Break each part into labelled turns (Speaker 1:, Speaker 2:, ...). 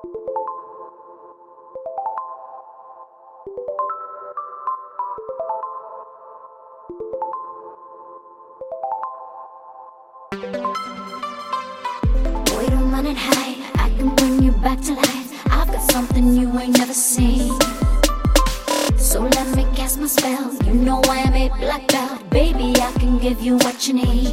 Speaker 1: Boy, don't run and hide. I can bring you back to life. I've got something you ain't never seen. So let me cast my spell. You know I'm a black belt. Baby, I can give you what you need.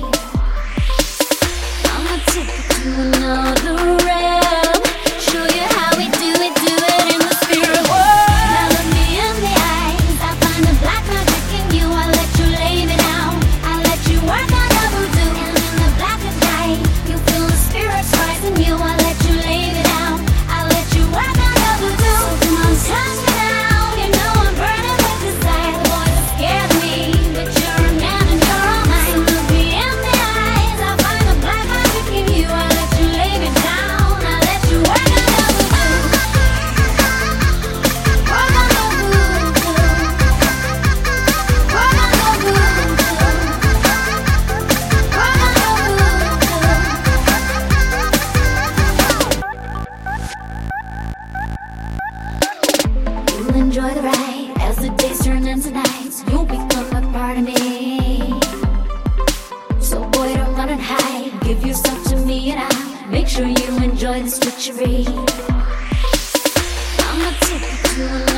Speaker 1: I'ma take you to another realm. Show you how we do it in the spirit world. Now look me in the eyes. I find the black magic in you. I let you lay me down. I let you work on the voodoo. And in the black of night, you feel the spirits rise in you. I let you lay me down. I let you work on the voodoo. So come on, touch me now. You know I'm burning with desire. The boys scared me, but you're a man and you're all mine. So look me in the eyes. I find the black magic in you. I let you lay me down. I let you work on the voodoo. Work on the voodoo. Work on the voodoo. Work on the voodoo. You'll enjoy the ride as the days turn into nights. You'll become a part of me. So boy, don't run and hide. Give yourself to me and I'll make sure you enjoy this witchery. I'ma take you to another